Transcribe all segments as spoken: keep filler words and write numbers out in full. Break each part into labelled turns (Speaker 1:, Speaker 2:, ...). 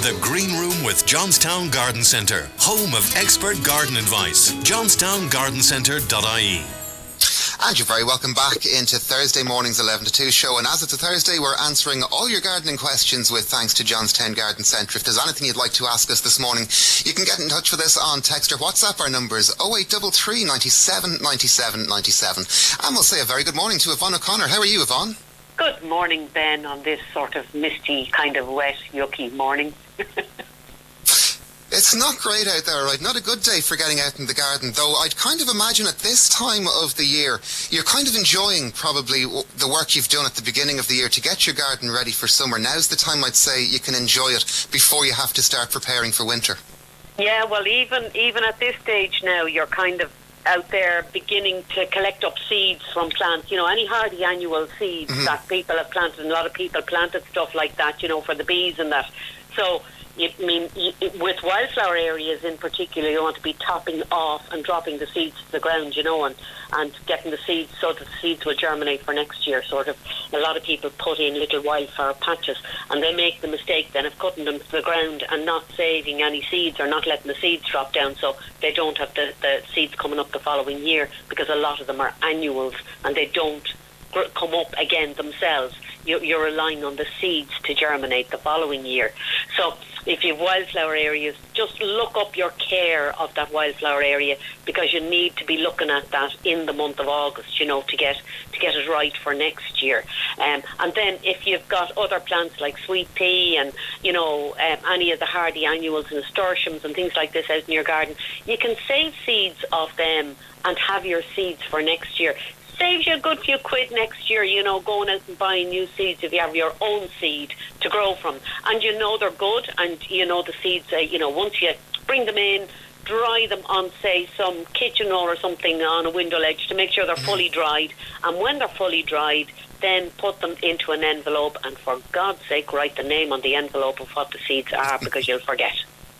Speaker 1: The Green Room with Johnstown Garden Centre, home of expert garden advice. johnstown garden centre dot I E.
Speaker 2: And you're very welcome back into Thursday morning's eleven to two show. And as it's a Thursday, we're answering all your gardening questions with thanks to Johnstown Garden Centre. If there's anything you'd like to ask us this morning, you can get in touch with us on text or WhatsApp. Our number is oh eight three three, nine seven, nine seven nine seven. And we'll say a very good morning to Yvonne O'Connor. How are you, Yvonne?
Speaker 3: Good morning, Ben, on this sort of misty, kind of wet, yucky morning.
Speaker 2: It's not great out there, right? Not a good day for getting out in the garden, though I'd kind of imagine at this time of the year, you're kind of enjoying probably the work you've done at the beginning of the year to get your garden ready for summer. Now's the time, I'd say, you can enjoy it before you have to start preparing for winter.
Speaker 3: Yeah, well, even even at this stage now, you're kind of out there beginning to collect up seeds from plants, you know, any hardy annual seeds mm-hmm. that people have planted, and a lot of people planted stuff like that, you know, for the bees and that. So, you, I mean, you, with wildflower areas in particular, you want to be topping off and dropping the seeds to the ground, you know, and, and getting the seeds so that the seeds will germinate for next year, sort of. A lot of people put in little wildflower patches, and they make the mistake then of putting them to the ground and not saving any seeds or not letting the seeds drop down, so they don't have the, the seeds coming up the following year, because a lot of them are annuals and they don't gr- come up again themselves. You're, you're relying on the seeds to germinate the following year. So if you have wildflower areas, just look up your care of that wildflower area, because you need to be looking at that in the month of August, you know, to get to get it right for next year. Um, and then if you've got other plants like sweet pea and, you know, um, any of the hardy annuals and nasturtiums and things like this out in your garden, you can save seeds of them and have your seeds for next year. Saves you a good few quid next year, you know, going out and buying new seeds if you have your own seed to grow from. And you know they're good, and you know the seeds, uh, you know, once you bring them in, dry them on, say, some kitchen roll or something on a window ledge to make sure they're fully dried. And when they're fully dried, then put them into an envelope, and for God's sake, write the name on the envelope of what the seeds are, because you'll forget.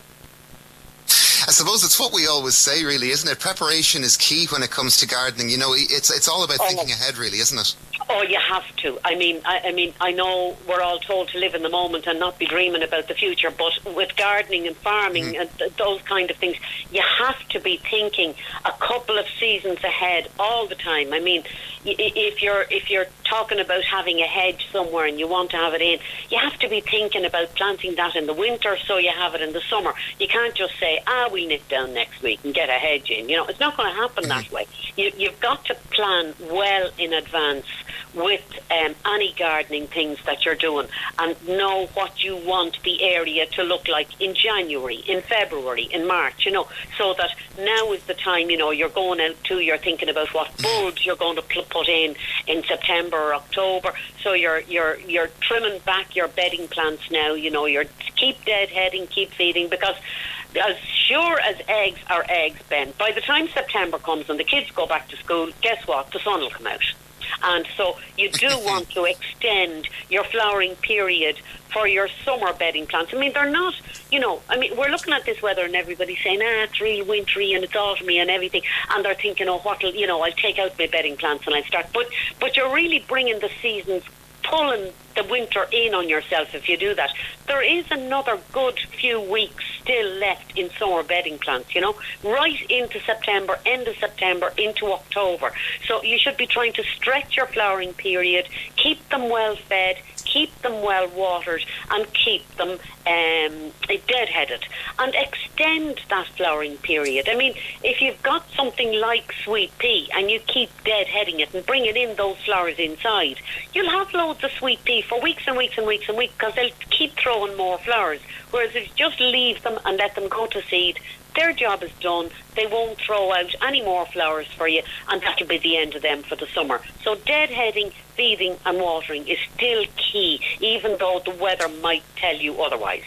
Speaker 2: I suppose it's what we always say, really, isn't it? Preparation is key when it comes to gardening. You know, it's it's all about thinking oh. ahead, really, isn't it?
Speaker 3: Oh, you have to. I mean, I, I mean, I know we're all told to live in the moment and not be dreaming about the future, but with gardening and farming mm. and th- those kind of things, you have to be thinking a couple of seasons ahead all the time. I mean, if you're if you're talking about having a hedge somewhere and you want to have it in, you have to be thinking about planting that in the winter so you have it in the summer. You can't just say, ah, we'll nip down next week and get a hedge in. You know, it's not going to happen that way. You, you've got to plan well in advance with um, any gardening things that you're doing, and know what you want the area to look like in January, in February, in March, you know, so that now is the time, you know, you're going out to, you're thinking about what bulbs you're going to pl- put in in September or October, so you're you're you're trimming back your bedding plants now, you know, you're keep deadheading, keep feeding, because as sure as eggs are eggs, Ben, by the time September comes and the kids go back to school, guess what? The sun will come out. And so you do want to extend your flowering period for your summer bedding plants. I mean, they're not, you know, I mean, we're looking at this weather and everybody's saying, ah, it's really wintry and it's autumny and everything. And they're thinking, oh, what'll, you know, I'll take out my bedding plants and I'll start. But, but you're really bringing the seasons, pulling the winter in on yourself if you do that. There is another good few weeks still left in summer bedding plants, you know, right into September, end of September, into October. So you should be trying to stretch your flowering period, keep them well fed, keep them well watered, and keep them um, deadheaded, and extend that flowering period. I mean, if you've got something like sweet pea and you keep deadheading it and bringing in those flowers inside, you'll have loads of sweet pea for weeks and weeks and weeks and weeks, because they'll keep throwing more flowers. Whereas if you just leave them and let them go to seed, their job is done. They won't throw out any more flowers for you, and that'll be the end of them for the summer. So deadheading, feeding and watering is still key, even though the weather might tell you otherwise.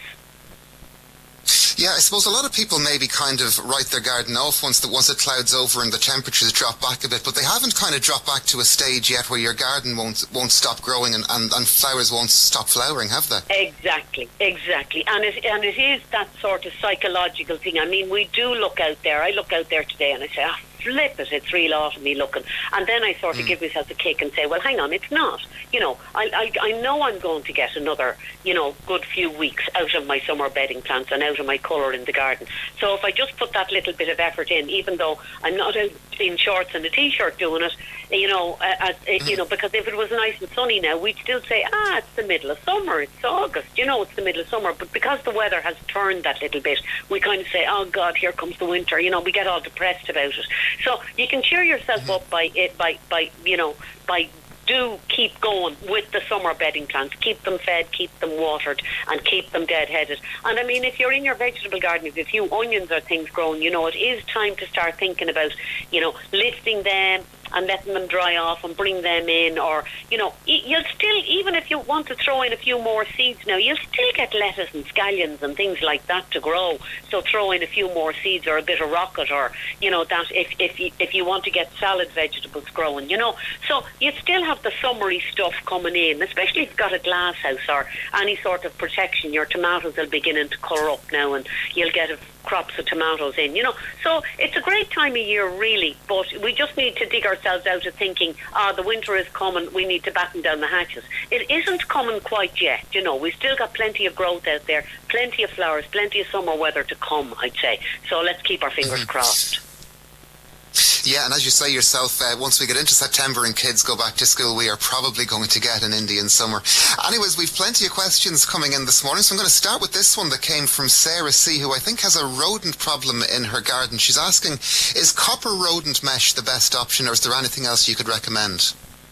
Speaker 2: Yeah, I suppose a lot of people maybe kind of write their garden off once the once it clouds over and the temperatures drop back a bit, but they haven't kind of dropped back to a stage yet where your garden won't won't stop growing and, and, and flowers won't stop flowering, have they?
Speaker 3: Exactly, exactly. And it, and it is that sort of psychological thing. I mean, we do look out there. I look out there today and I say, ah, flip it, it's real autumny looking. And then I sort of mm. give myself a kick and say, well, hang on, it's not. You know, I, I, I know I'm going to get another, you know, good few weeks out of my summer bedding plants and out of my colour in the garden. So if I just put that little bit of effort in, even though I'm not out in shorts and a t-shirt doing it, you know, uh, uh, mm. you know, because if it was nice and sunny now, we'd still say, ah, it's the middle of summer, it's August, you know, it's the middle of summer. But because the weather has turned that little bit, we kind of say, oh God, here comes the winter. You know, we get all depressed about it. So you can cheer yourself mm-hmm. up by it, by by you know, by do keep going with the summer bedding plants. Keep them fed, keep them watered, and keep them dead-headed. And I mean, if you're in your vegetable garden, if you have a few onions or things growing, you know, it is time to start thinking about, you know, lifting them and letting them dry off and bring them in. Or, you know, you'll still, even if you want to throw in a few more seeds now, you'll still get lettuce and scallions and things like that to grow. So throw in a few more seeds or a bit of rocket, or, you know, that if, if, you, if you want to get salad vegetables growing, you know. So you still have the summery stuff coming in, especially if you've got a glass house or any sort of protection. Your tomatoes are beginning to colour up now and you'll get a crops of tomatoes in, you know. So it's a great time of year, really, but we just need to dig ourselves out of thinking, ah, oh, the winter is coming, we need to batten down the hatches. It isn't coming quite yet, you know. We've still got plenty of growth out there, plenty of flowers, plenty of summer weather to come, I'd say. So let's keep our fingers mm-hmm. crossed.
Speaker 2: Yeah, and as you say yourself, uh, once we get into September and kids go back to school, we are probably going to get an Indian summer. Anyways, we've plenty of questions coming in this morning, so I'm going to start with this one that came from Sarah C., who I think has a rodent problem in her garden. She's asking, is copper rodent mesh the best option, or is there anything else you could recommend?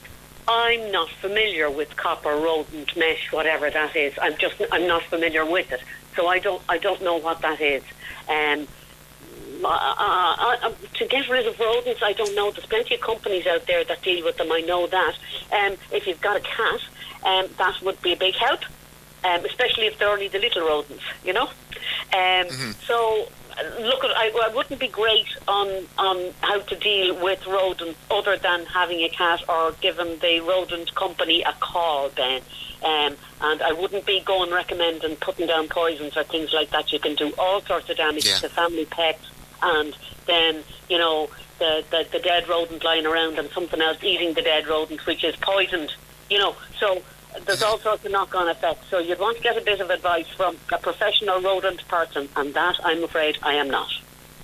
Speaker 3: I'm not familiar with copper rodent mesh, whatever that is. I'm just, I'm not familiar with it, so I don't, I don't know what that is. Um, Uh, uh, uh, to get rid of rodents, I don't know. There's plenty of companies out there that deal with them. I know that. Um, if you've got a cat, um, that would be a big help, um, especially if they're only the little rodents, you know. Um, mm-hmm. So, look, I, I wouldn't be great on on how to deal with rodents other than having a cat or giving the rodent company a call, Ben. Um, and I wouldn't be going recommending putting down poisons or things like that. You can do all sorts of damage yeah. to family pets. And then, you know, the, the, the dead rodent lying around and something else eating the dead rodent, which is poisoned, you know. So there's all sorts of knock-on effects. So you'd want to get a bit of advice from a professional rodent person, and that, I'm afraid, I am not.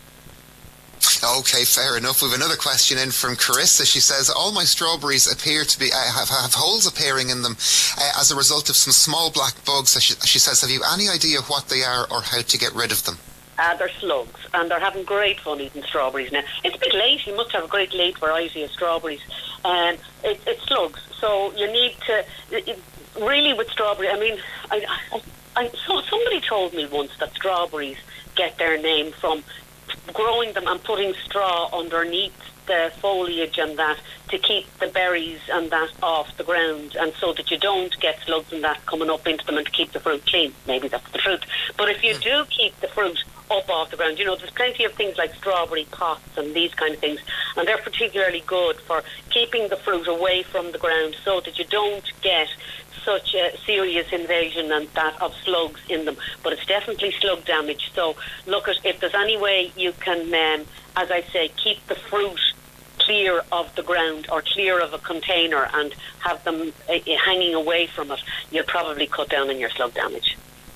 Speaker 2: Okay, fair enough. We have another question in from Carissa. She says, all my strawberries appear to be uh, have, have holes appearing in them uh, as a result of some small black bugs. So she, she says, have you any idea what they are or how to get rid of them?
Speaker 3: Uh, they're slugs, and they're having great fun eating strawberries now. It's a bit late. You must have a great late variety of strawberries. Um, it, it's slugs, so you need to it, really with strawberry. I mean, I, I, I, so somebody told me once that strawberries get their name from growing them and putting straw underneath the foliage and that to keep the berries and that off the ground, and so that you don't get slugs and that coming up into them, and to keep the fruit clean. Maybe that's the fruit. But if you do keep the fruit up off the ground, you know, there's plenty of things like strawberry pots and these kind of things, and they're particularly good for keeping the fruit away from the ground so that you don't get such a serious invasion and that of slugs in them. But it's definitely slug damage. So look at, if there's any way you can, um, as I say, keep the fruit clear of the ground or clear of a container and have them uh, hanging away from it, you'll probably cut down on your slug damage.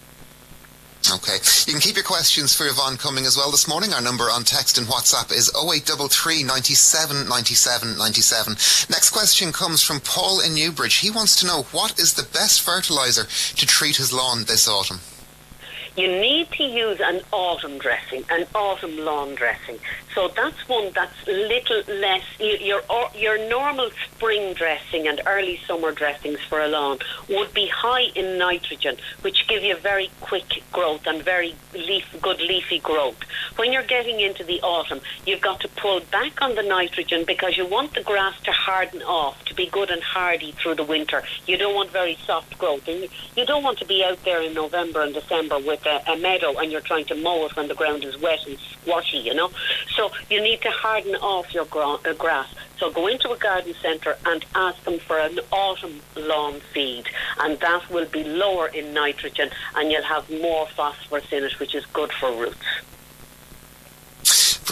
Speaker 2: Okay. You can keep your questions for Yvonne coming as well this morning. Our number on text and WhatsApp is oh eight three three, nine seven, nine seven, nine seven. Next question comes from Paul in Newbridge. He wants to know, what is the best fertiliser to treat his lawn this autumn?
Speaker 3: You need to use an autumn dressing, an autumn lawn dressing. So that's one that's little less, your your normal spring dressing and early summer dressings for a lawn would be high in nitrogen, which give you very quick growth and very leaf, good leafy growth. When you're getting into the autumn, you've got to pull back on the nitrogen because you want the grass to harden off, to be good and hardy through the winter. You don't want very soft growth. And you don't want to be out there in November and December with a, a meadow and you're trying to mow it when the ground is wet and squashy, you know. So you need to harden off your gra- uh, grass. So go into a garden centre and ask them for an autumn lawn feed, and that will be lower in nitrogen and you'll have more phosphorus in it, which is good for roots.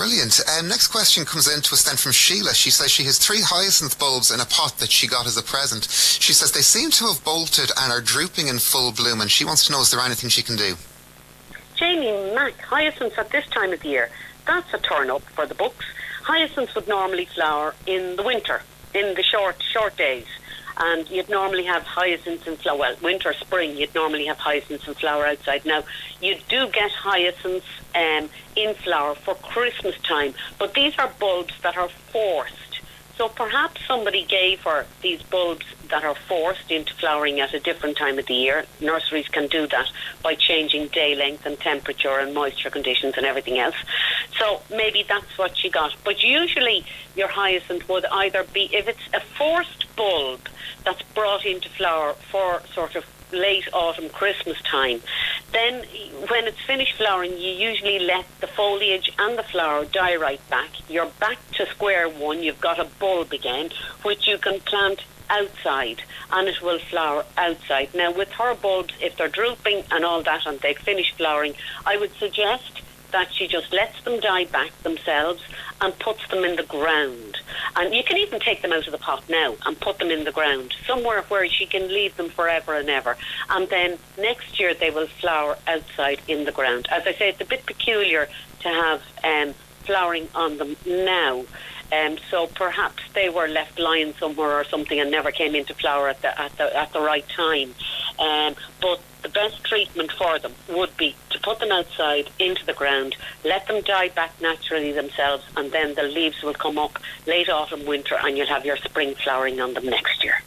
Speaker 2: Brilliant. Um, next question comes in to us then from Sheila. She says she has three hyacinth bulbs in a pot that she got as a present. She says they seem to have bolted and are drooping in full bloom, and she wants to know, is there anything she can do?
Speaker 3: Jamie Mack, hyacinths at this time of the year, that's a turn up for the books. Hyacinths would normally flower in the winter, in the short, short days. And you'd normally have hyacinths in flower, well, winter, spring, you'd normally have hyacinths in flower outside. Now, you do get hyacinths um, in flower for Christmas time, but these are bulbs that are forced. So perhaps somebody gave her these bulbs that are forced into flowering at a different time of the year. Nurseries can do that by changing day length and temperature and moisture conditions and everything else. So maybe that's what she got. But usually your hyacinth would either be, if it's a forced bulb that's brought into flower for sort of late autumn, Christmas time, then when it's finished flowering, you usually let the foliage and the flower die right back. You're back to square one. You've got a bulb again, which you can plant outside, and it will flower outside. Now, with her bulbs, if they're drooping and all that and they've finished flowering, I would suggest that she just lets them die back themselves and puts them in the ground. And you can even take them out of the pot now and put them in the ground, somewhere where she can leave them forever and ever. And then next year they will flower outside in the ground. As I say, it's a bit peculiar to have um, flowering on them now. Um, so perhaps they were left lying somewhere or something and never came into flower at the at the, at the right time. Um, but the best treatment for them would be to put them outside into the ground, let them die back naturally themselves, and then the leaves will come up late autumn, winter, and you'll have your spring flowering on them next year.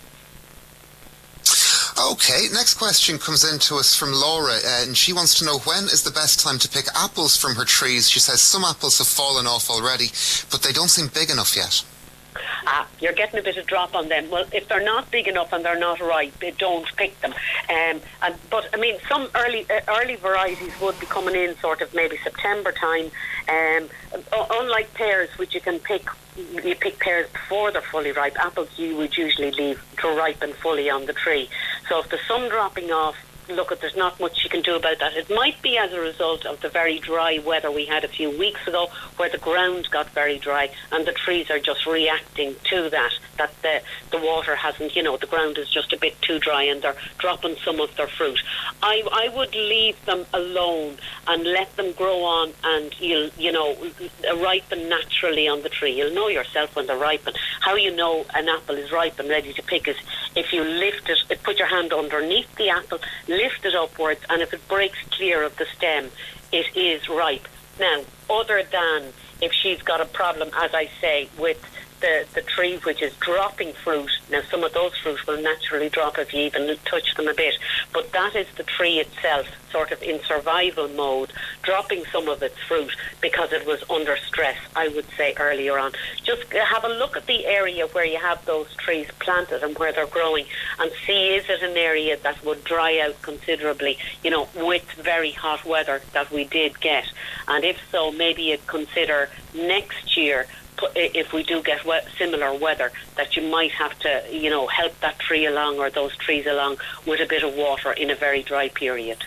Speaker 2: Okay, next question comes in to us from Laura, uh, and she wants to know, when is the best time to pick apples from her trees? She says some apples have fallen off already, but they don't seem big enough yet.
Speaker 3: Ah, you're getting a bit of drop on them. Well, if they're not big enough and they're not ripe, don't pick them. Um, and, but, I mean, some early uh, early varieties would be coming in sort of maybe September time. Um, unlike pears, which you can pick, you pick pears before they're fully ripe. Apples you would usually leave to ripen fully on the tree. So if there's some dropping off, look, there's not much you can do about that. It might be as a result of the very dry weather we had a few weeks ago, where the ground got very dry and the trees are just reacting to that, that the, the water hasn't, you know, the ground is just a bit too dry and they're dropping some of their fruit. I, I would leave them alone and let them grow on, and you'll, you know, ripen naturally on the tree. You'll know yourself when they're ripen. How you know an apple is ripe and ready to pick is if you lift it, put your hand underneath the apple, lift it upwards, and if it breaks clear of the stem, it is ripe. Now, other than if she's got a problem, as I say, with the, the tree which is dropping fruit. Now, some of those fruit will naturally drop if you even touch them a bit, but that is the tree itself sort of in survival mode, dropping some of its fruit because it was under stress, I would say, earlier on. Just have a look at the area where you have those trees planted and where they're growing, and see, is it an area that would dry out considerably, you know, with very hot weather that we did get. And if so, maybe you'd consider next year, if we do get we- similar weather, that you might have to, you know, help that tree along or those trees along with a bit of water in a very dry period.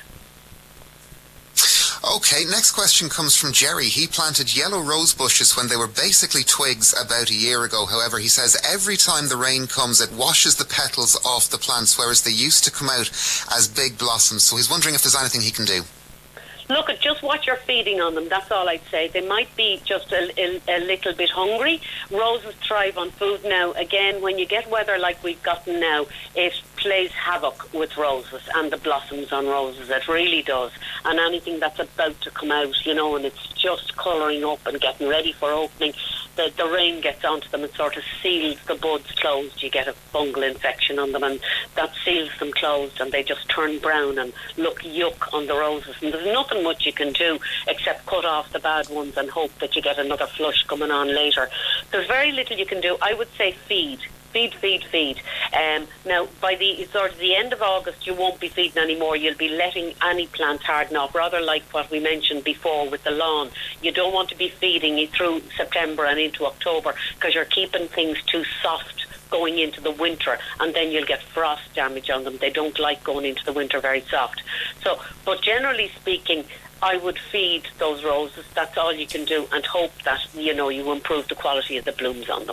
Speaker 2: Okay, next question comes from Jerry. He planted yellow rose bushes when they were basically twigs about a year ago. However, he says every time the rain comes, it washes the petals off the plants, whereas they used to come out as big blossoms. So he's wondering if there's anything he can do.
Speaker 3: Look, at just what you're feeding on them, that's all I'd say. They might be just a, a, a little bit hungry. Roses thrive on food now. Again, when you get weather like we've gotten now, it plays havoc with roses and the blossoms on roses. It really does. And anything that's about to come out, you know, and it's just colouring up and getting ready for opening, the, the rain gets onto them and sort of seals the buds closed. You get a fungal infection on them, and that seals them closed, and they just turn brown and look yuck on the roses. And there's nothing much you can do except cut off the bad ones and hope that you get another flush coming on later. There's very little you can do. I would say feed. Feed, feed, feed. Um, now, by the sort of the end of August, you won't be feeding anymore. You'll be letting any plant harden off, rather like what we mentioned before with the lawn. You don't want to be feeding it through September and into October, because you're keeping things too soft going into the winter, and then you'll get frost damage on them. They don't like going into the winter very soft. So, but generally speaking, I would feed those roses. That's all you can do, and hope that, you know, you improve the quality of the blooms on them.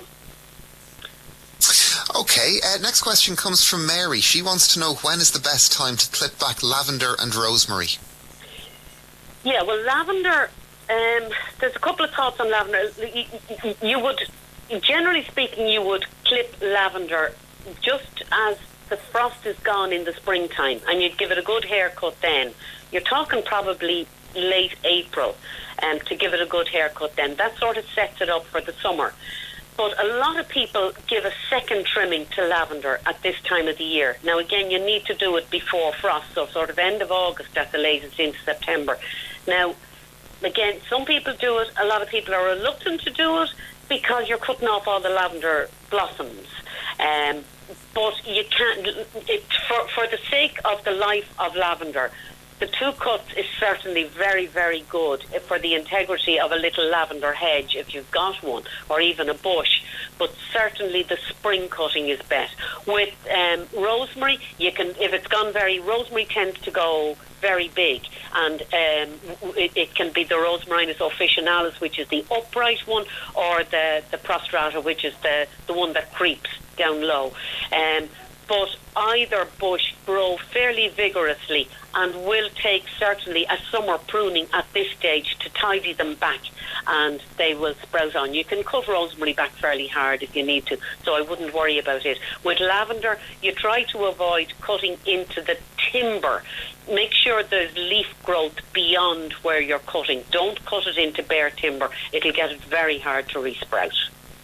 Speaker 2: Okay, uh, next question comes from Mary. She wants to know, when is the best time to clip back lavender and rosemary?
Speaker 3: Yeah, well, lavender, um, there's a couple of thoughts on lavender. You, you would, generally speaking, you would clip lavender just as the frost is gone in the springtime, and you'd give it a good haircut then. You're talking probably late April um, to give it a good haircut then. That sort of sets it up for the summer. But a lot of people give a second trimming to lavender at this time of the year. Now, again, you need to do it before frost, so sort of end of August at the latest into September. Now, again, some people do it. A lot of people are reluctant to do it because you're cutting off all the lavender blossoms. Um, but you can't, it, for, for the sake of the life of lavender, the two cuts is certainly very, very good for the integrity of a little lavender hedge, if you've got one, or even a bush. But certainly the spring cutting is best. With um, rosemary, you can, if it's gone very, rosemary tends to go very big, and um, it, it can be the Rosmarinus officinalis, which is the upright one, or the, the prostrata, which is the, the one that creeps down low. Um, but either bush grow fairly vigorously and will take certainly a summer pruning at this stage to tidy them back, and they will sprout on. You can cut rosemary back fairly hard if you need to, so I wouldn't worry about it. With lavender, you try to avoid cutting into the timber. Make sure there's leaf growth beyond where you're cutting. Don't cut it into bare timber. It'll get it very hard to resprout.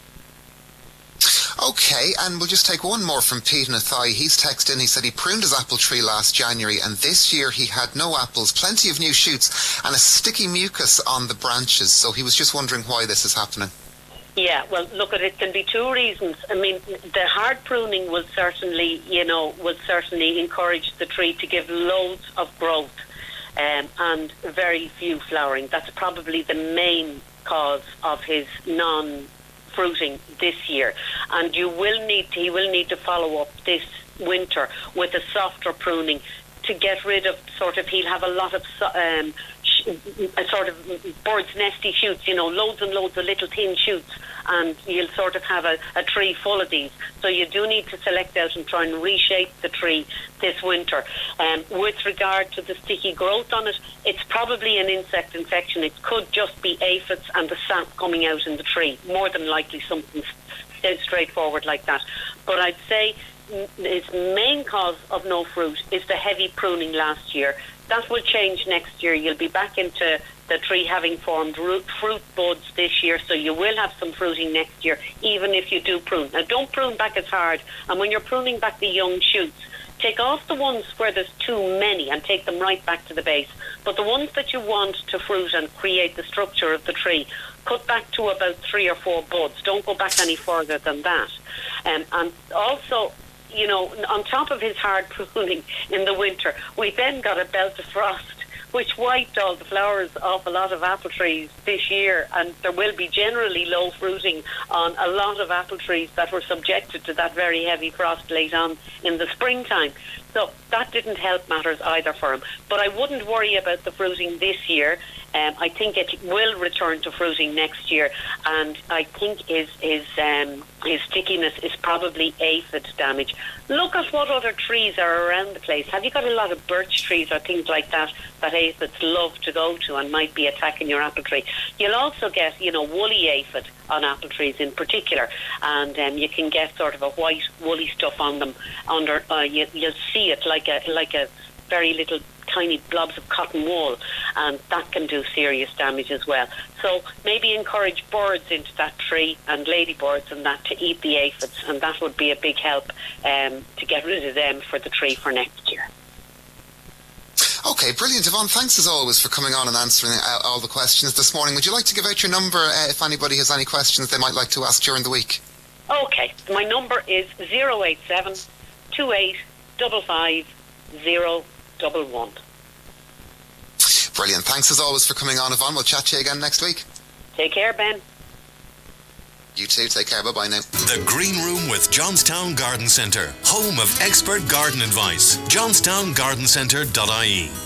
Speaker 2: Okay, and we'll just take one more from Pete in Athy. He's texted in, he said he pruned his apple tree last January, and this year he had no apples, plenty of new shoots, and a sticky mucus on the branches. So he was just wondering why this is happening.
Speaker 3: Yeah, well, look, it can be two reasons. I mean, the hard pruning will certainly, you know, will certainly encourage the tree to give loads of growth um, and very few flowering. That's probably the main cause of his non fruiting this year, and you will need to, he will need to follow up this winter with a softer pruning to get rid of sort of, he'll have a lot of um, sh- a sort of bird's nesty shoots, you know, loads and loads of little thin shoots, and you'll sort of have a, a tree full of these. So you do need to select out and try and reshape the tree this winter. Um, with regard to the sticky growth on it, it's probably an insect infection. It could just be aphids and the sap coming out in the tree, more than likely something straightforward like that. But I'd say its main cause of no fruit is the heavy pruning last year. That will change next year. You'll be back into the tree having formed root, fruit buds this year, so you will have some fruiting next year, even if you do prune. Now, don't prune back as hard, and when you're pruning back the young shoots, take off the ones where there's too many and take them right back to the base. But the ones that you want to fruit and create the structure of the tree, cut back to about three or four buds. Don't go back any further than that. Um, and also, you know, on top of his hard pruning in the winter, we then got a belt of frost, which wiped all the flowers off a lot of apple trees this year, and there will be generally low fruiting on a lot of apple trees that were subjected to that very heavy frost late on in the springtime. So that didn't help matters either for him. But I wouldn't worry about the fruiting this year. Um, I think it will return to fruiting next year, and I think his his um, his stickiness is probably aphid damage. Look at what other trees are around the place. Have you got a lot of birch trees or things like that that aphids love to go to and might be attacking your apple tree? You'll also get, you know, woolly aphid on apple trees in particular, and um, you can get sort of a white woolly stuff on them. Under uh, you, you'll see it like a like a very little tiny blobs of cotton wool, and that can do serious damage as well. So maybe encourage birds into that tree and ladybirds and that to eat the aphids, and that would be a big help um, to get rid of them for the tree for next year.
Speaker 2: Okay, brilliant. Yvonne, thanks as always for coming on and answering all the questions this morning. Would you like to give out your number uh, if anybody has any questions they might like to ask during the week?
Speaker 3: Okay, my number is zero eight seven, two eight five five, zero one one.
Speaker 2: Brilliant. Thanks as always for coming on, Yvonne. We'll chat to you again next week.
Speaker 3: Take care, Ben.
Speaker 2: You too. Take care. Bye-bye now.
Speaker 1: The Green Room with Johnstown Garden Centre, home of expert garden advice. johnstown garden centre dot I E